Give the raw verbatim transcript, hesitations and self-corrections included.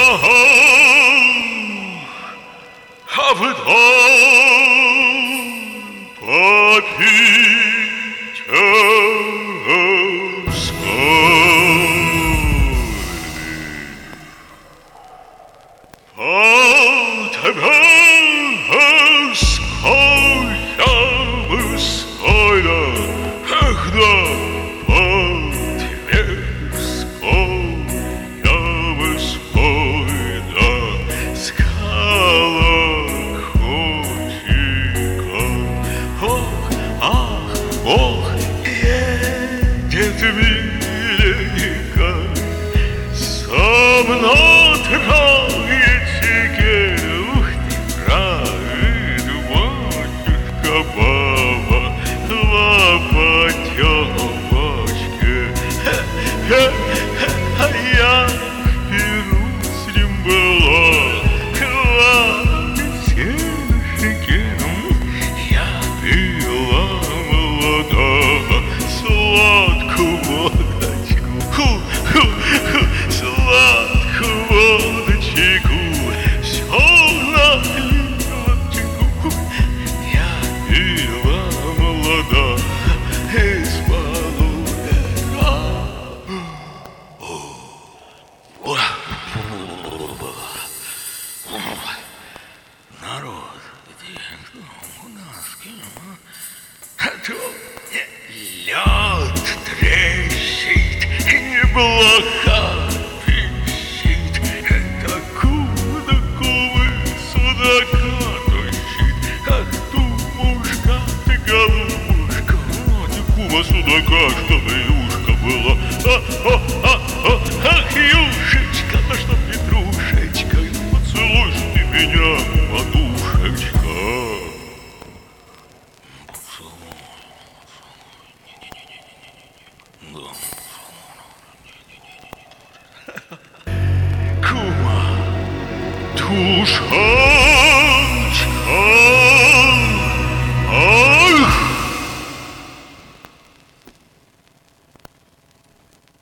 а вдруг Ох, едет миленько, со мной троечки. Ух ты, правит батюшка, баба, два потёмочки. А я вперу с ним была, клавесинушки. Я пила сладкую водочку, ху-ху-ху, сладкую водочку, всё наливочку. Я пила молода из полудера. Народ, где кто у нас кем, а то лед трещит, неплохо пищит. Это куда-куда судака тащит, а тумушка ты, голубушка, ты кума судака, чтобы юшка была. А-а-а-а, ах, юшечка, да что петрушечка, поцелуй ты меня, подушечка. Кума, душа.